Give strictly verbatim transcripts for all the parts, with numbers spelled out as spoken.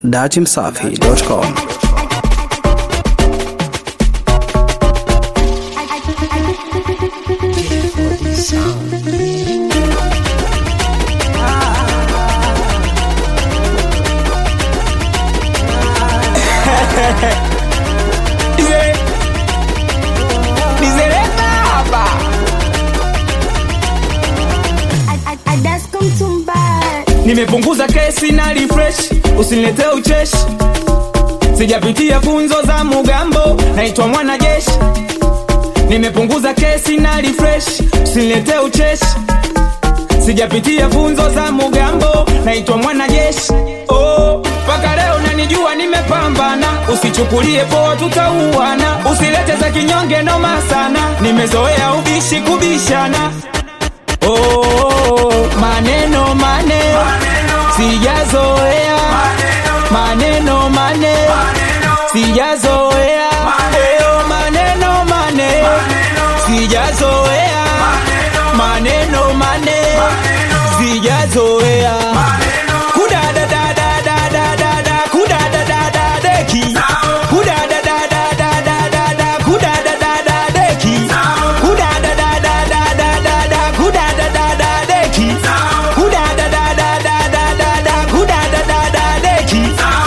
dachi msafi dot com. Nimepunguza kesi na refresh, usinilete ucheshi. Sijapitia funzo za Mugambo, naitwa mwanajeshi. Nimepunguza kesi na refresh, usinilete ucheshi. Sijapitia funzo za Mugambo, naitwa mwanajeshi. Oh, paka leo unanijua nimepambana. Usichukulie poa tutauana. Usilete za kinyonge noma sana. Nimezoea ubishi kubishana. Oh, maneno maneno sijazoea, maneno maneno sijazoea, oh maneno maneno sijazoea, maneno maneno sijazoea. Kuda da da da da da da da, kuda da da da deki, kuda da da da da da da da, kuda da da da deki, kuda da da da da da da da, kuda da da da deki, kuda da da da da da da da, kuda da da da deki.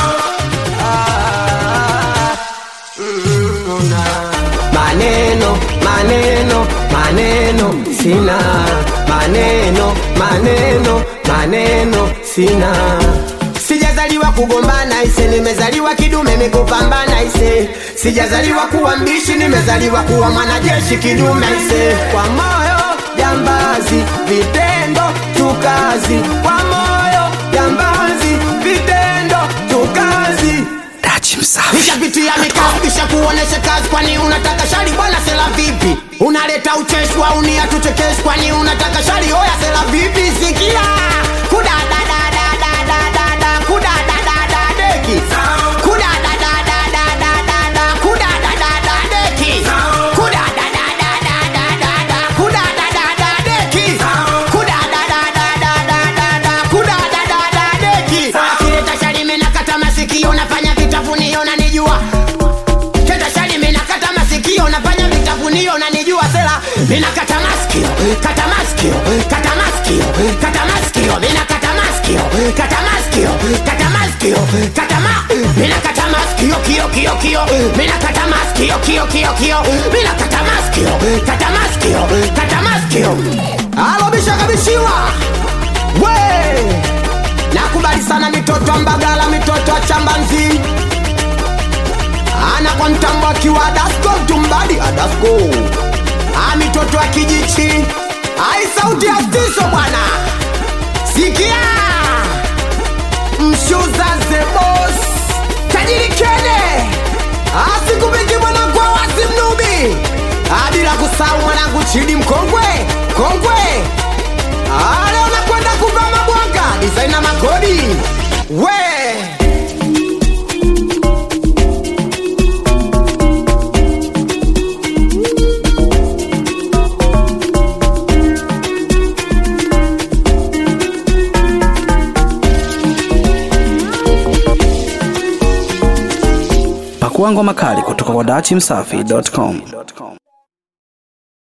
Maneno, maneno, maneno sina. Maneno, maneno, maneno sina. Sijazaliwa kugombana ise, nimezaliwa kidume mikupambana ise. Sijazaliwa kuwa mbishi, nimezaliwa kuwa mwanajeshi kidume ise. Kwa moyo jambazi, vitendo tukazi. Kwa moyo jambazi, vitendo tukazi. Dachi msafi. Nishapitia mikao kisha kuonesha kazi. Kwani unataka shari bwana sela vipi? Unaleta ucheshi wa unia tuchekeshi. Kwani unataka shari oya sela vipi? Sikia kuda da da da da da da da, kuda da da da deki, kuda da da da da da da da, kuda da da da deki, kuda da da da da da da da, kuda da da da deki, kuda da da da da da da da, kuda da da da deki. Kileta shari mimi nakata masikio, nafanya vitafunio na nijua. Kileta shari mimi nakata masikio, nafanya vitafunio na nijua sela. Mimi nakata masikio, kata masikio, kata masikio, kata masikio, mimi nakata masikio, kata masikio, kata masikio, kata ma. Mimi nakata masikio kio kio kio, mimi nakata masikio kio kio kio, mimi nakata masikio, kata masikio, kata masikio. Halo bisha kabishiwa. We! Nakubali sana mitoto Mbagala, mitoto wa Chambanzi. Ana kwa mtambo akiwa Adasko mtumbadi Adasko. Ah, mitoto wa Kijichi. Ai sauti ya stiso bwana. Sikia Mshuza the boss Tajiri Kene. Ah, siku mingi mwana kwa wasi mnubi. Ah, bila kusahau mwanangu Chidi mkongwe Kongwe. Ah, leo nakwenda kuvaa mabwanga designer makodi. We Pakua ngoma kali kutoka kwa dachi msafi dot com.